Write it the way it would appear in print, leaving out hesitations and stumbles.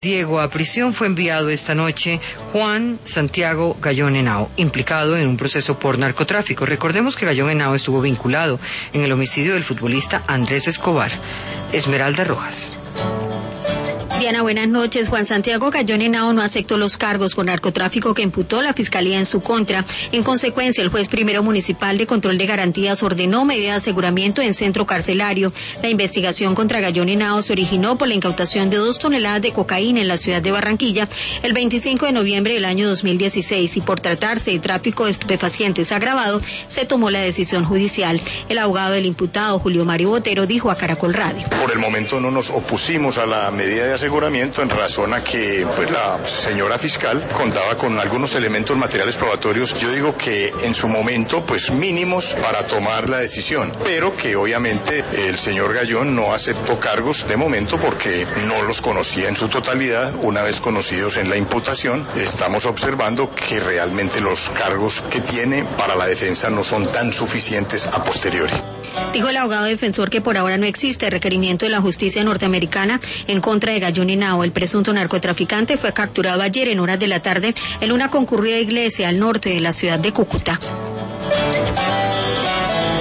Diego, a prisión fue enviado esta noche Juan Santiago Gallón Henao, implicado en un proceso por narcotráfico. Recordemos que Gallón Henao estuvo vinculado en el homicidio del futbolista Andrés Escobar. Esmeralda Rojas. Diana, buenas noches. Juan Santiago Gallón Henao no aceptó los cargos por narcotráfico que imputó la Fiscalía en su contra. En consecuencia, el juez primero municipal de control de garantías ordenó medida de aseguramiento en centro carcelario. La investigación contra Gallón Henao se originó por la incautación de 2 toneladas de cocaína en la ciudad de Barranquilla el 25 de noviembre del año 2016 y por tratarse de tráfico de estupefacientes agravado, se tomó la decisión judicial. El abogado del imputado, Julio Mario Botero, dijo a Caracol Radio. Por el momento no nos opusimos a la medida de aseguramiento en razón a que la señora fiscal contaba con algunos elementos materiales probatorios, yo digo que en su momento mínimos para tomar la decisión, pero que obviamente el señor Gallón no aceptó cargos de momento porque no los conocía en su totalidad. Una vez conocidos en la imputación, estamos observando que realmente los cargos que tiene para la defensa no son tan suficientes a posteriori. Dijo el abogado defensor que por ahora no existe requerimiento de la justicia norteamericana en contra de Gallón Henao. El presunto narcotraficante fue capturado ayer en horas de la tarde en una concurrida iglesia al norte de la ciudad de Cúcuta.